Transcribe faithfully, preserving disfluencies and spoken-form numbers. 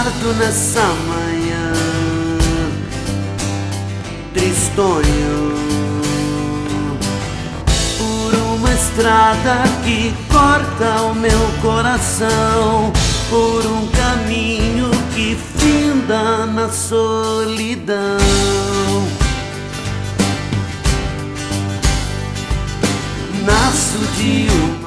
tardo nessa manhã, tristonho, por uma estrada que corta o meu coração, por um caminho que finda na solidão. Nasço de uma